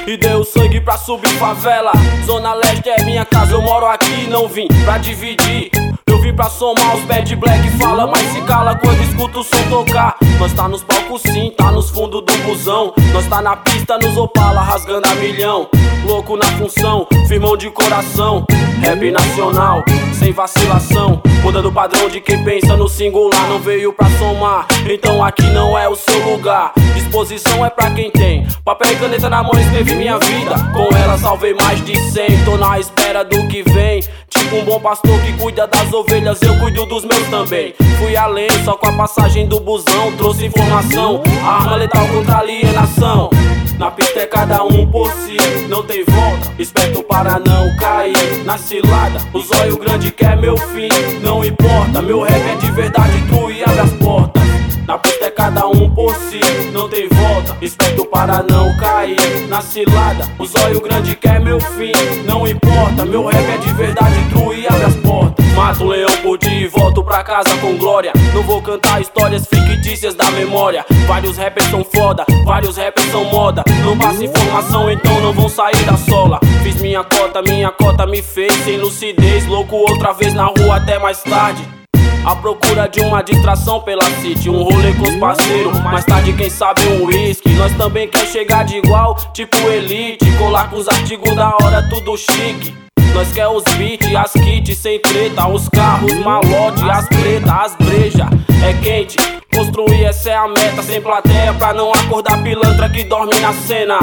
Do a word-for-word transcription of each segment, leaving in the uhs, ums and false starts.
e dei o sangue pra subir favela. Zona Leste é minha casa, eu moro aqui, não vim pra dividir. Eu vim pra somar, os bad black fala, mas se cala quando escuta o som tocar. Nós tá nos palcos sim, tá nos fundos do busão. Nós tá na pista, nos Opala, rasgando a milhão. Louco na função, firmão de coração. Rap nacional, sem vacilação. Mudando o padrão de quem pensa no singular. Não veio pra somar, então aqui não é o seu lugar. Disposição é pra quem tem papel e caneta na mão, escrevi minha vida. Com ela salvei mais de cem, tô na espera do que vem. Tipo um bom pastor que cuida das ovelhas, eu cuido dos meus também. Fui além, só com a passagem do busão. Trouxe informação, arma letal contra a alienação. Na pista é cada um por si, não tem volta. Esperto para não cair na cilada. O zóio grande quer meu fim, não importa. Meu rap é de verdade, tu e abre as portas. Na pista é cada um por si, não tem volta. Esperto para não cair na cilada. O zóio grande quer meu fim, não importa. Meu rap é de verdade, tu e abre as portas. Mato um leão por dia e volto pra casa com glória. Não vou cantar histórias fictícias da memória. Vários rappers são foda, vários rappers são moda. Não passa informação, então não vão sair da sola. Fiz minha cota, minha cota me fez sem lucidez. Louco outra vez na rua até mais tarde. À procura de uma distração pela city, um rolê com os parceiros. Mais tarde quem sabe um whisky. Nós também quer chegar de igual, tipo elite. Colar com os artigos da hora, tudo chique. Nós quer os beats, as kits sem treta. Os carros, malote, as pretas, as breja. É quente, construir essa é a meta. Sem plateia pra não acordar pilantra que dorme na cena.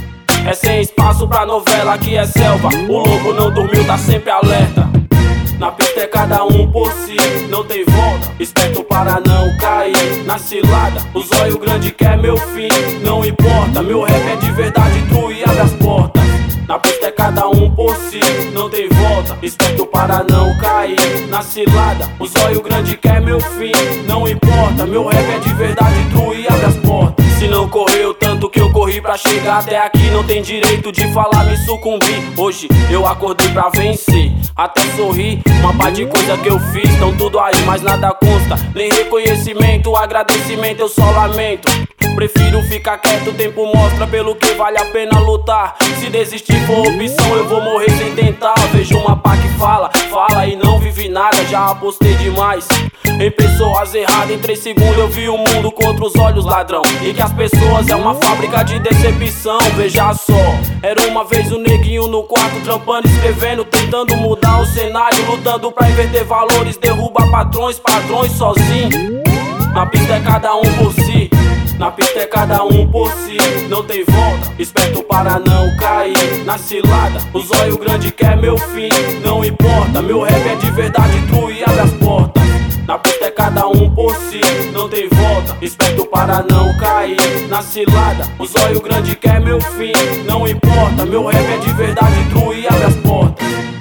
É sem espaço pra novela, que é selva. O lobo não dormiu, tá sempre alerta. Na pista é cada um por si, não tem volta. Esperto para não cair na cilada. O zóio grande quer meu fim, não importa. Meu rap é de verdade, tu e abre as portas. Na pista é cada um por si, não tem volta. Esperto para não cair na cilada. O zóio grande quer meu fim, não importa. Meu rap é de verdade, tu e abre as portas. Se não correu tanto que eu corri pra chegar até aqui, não tem direito de falar me sucumbir. Hoje eu acordei pra vencer, até sorrir. Uma par de coisa que eu fiz, tão tudo aí, mas nada consta. Nem reconhecimento, agradecimento eu só lamento. Prefiro ficar quieto, o tempo mostra pelo que vale a pena lutar. Se desistir for opção, eu vou morrer sem tentar. Vejo uma pá que fala, fala e não vive nada. Já apostei demais em pessoas erradas. Em três segundos eu vi o mundo contra os olhos, ladrão. E que as pessoas é uma fábrica de decepção. Veja só, era uma vez um neguinho no quarto, trampando, escrevendo, tentando mudar o cenário, lutando pra inverter valores, derruba patrões, padrões sozinho. Na pista é cada um por si, na pista é cada um por si, não tem volta. Esperto para não cair na cilada. O zóio grande quer meu fim, não importa. Meu rap é de verdade, tu e abre as portas. Na pista é cada um por si, não tem volta. Esperto para não cair na cilada. O zóio grande quer meu fim, não importa. Meu rap é de verdade, tu e abre as portas.